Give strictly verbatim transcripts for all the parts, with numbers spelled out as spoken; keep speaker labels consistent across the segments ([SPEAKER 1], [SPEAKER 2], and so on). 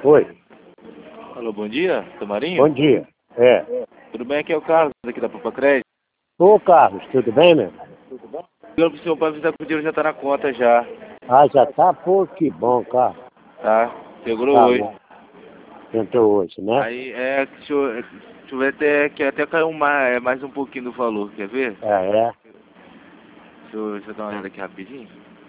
[SPEAKER 1] Oi.
[SPEAKER 2] Alô, bom dia, Tomarinho?
[SPEAKER 1] Bom dia. É.
[SPEAKER 2] Tudo bem? Aqui é o Carlos, aqui da Papacred.
[SPEAKER 1] Ô, Carlos, tudo bem, meu?
[SPEAKER 2] Eu pro senhor para avisar que o dinheiro já tá na conta já,
[SPEAKER 1] Ah, já tá? Pô, que bom, Carlos.
[SPEAKER 2] tá? Segurou
[SPEAKER 1] Tá
[SPEAKER 2] hoje.
[SPEAKER 1] bom. Entrou hoje, né?
[SPEAKER 2] Aí, é, deixa eu, deixa eu ver até, que até caiu mais, é, mais um pouquinho do valor, quer ver?
[SPEAKER 1] É, é.
[SPEAKER 2] Deixa eu, deixa eu dar uma olhada aqui rapidinho.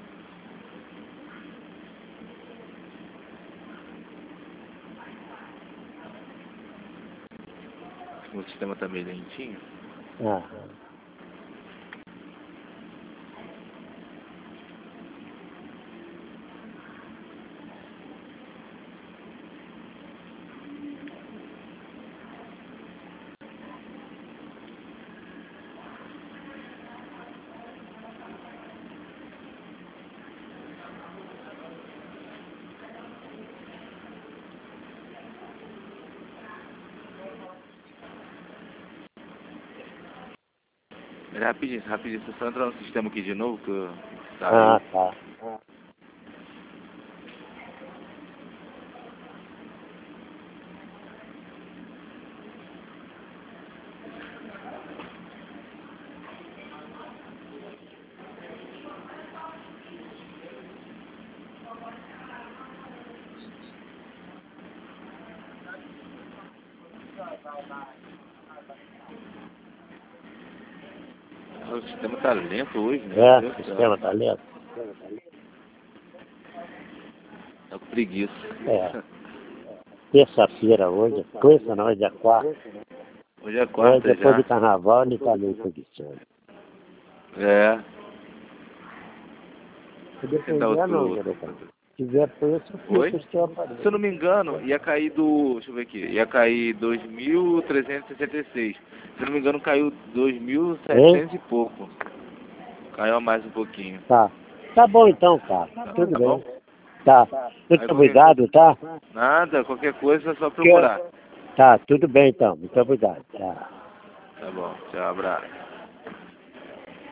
[SPEAKER 2] O sistema tá meio lentinho.
[SPEAKER 1] Ah.
[SPEAKER 2] Pera, rapidinho, rapidinho, deixa eu só entrar no sistema aqui de novo, que eu...
[SPEAKER 1] Ah,
[SPEAKER 2] Tá,
[SPEAKER 1] tá.
[SPEAKER 2] o sistema tá lento hoje, né?
[SPEAKER 1] É,
[SPEAKER 2] Meu
[SPEAKER 1] o
[SPEAKER 2] Deus do
[SPEAKER 1] sistema
[SPEAKER 2] céu.
[SPEAKER 1] tá lento.
[SPEAKER 2] Tá com preguiça.
[SPEAKER 1] É. Terça-feira hoje. Terça não, hoje é quarta.
[SPEAKER 2] Hoje é
[SPEAKER 1] Hoje,
[SPEAKER 2] quarta
[SPEAKER 1] depois
[SPEAKER 2] já.
[SPEAKER 1] do carnaval, ele tá meio preguiçoso.
[SPEAKER 2] É.
[SPEAKER 1] Se
[SPEAKER 2] Quem dá
[SPEAKER 1] depender, não,
[SPEAKER 2] outro...
[SPEAKER 1] garoto. Se tiver preço,
[SPEAKER 2] Oi?
[SPEAKER 1] fica o seu aparelho.
[SPEAKER 2] Se eu não me engano, ia cair do... Deixa eu ver aqui. Ia cair dois mil trezentos e sessenta e seis. Se eu não me engano, caiu dois mil e setecentos e pouco. Caiu a mais um pouquinho.
[SPEAKER 1] Tá. Tá bom então, cara.
[SPEAKER 2] Tá,
[SPEAKER 1] Tudo
[SPEAKER 2] tá
[SPEAKER 1] bem.
[SPEAKER 2] bom?
[SPEAKER 1] Tá.
[SPEAKER 2] Aí
[SPEAKER 1] Muito
[SPEAKER 2] qualquer
[SPEAKER 1] obrigado, tá?
[SPEAKER 2] Nada, qualquer coisa é só
[SPEAKER 1] Que-
[SPEAKER 2] procurar.
[SPEAKER 1] Tá, tudo bem então. Muito obrigado. Tá.
[SPEAKER 2] Tá bom, tchau, abraço.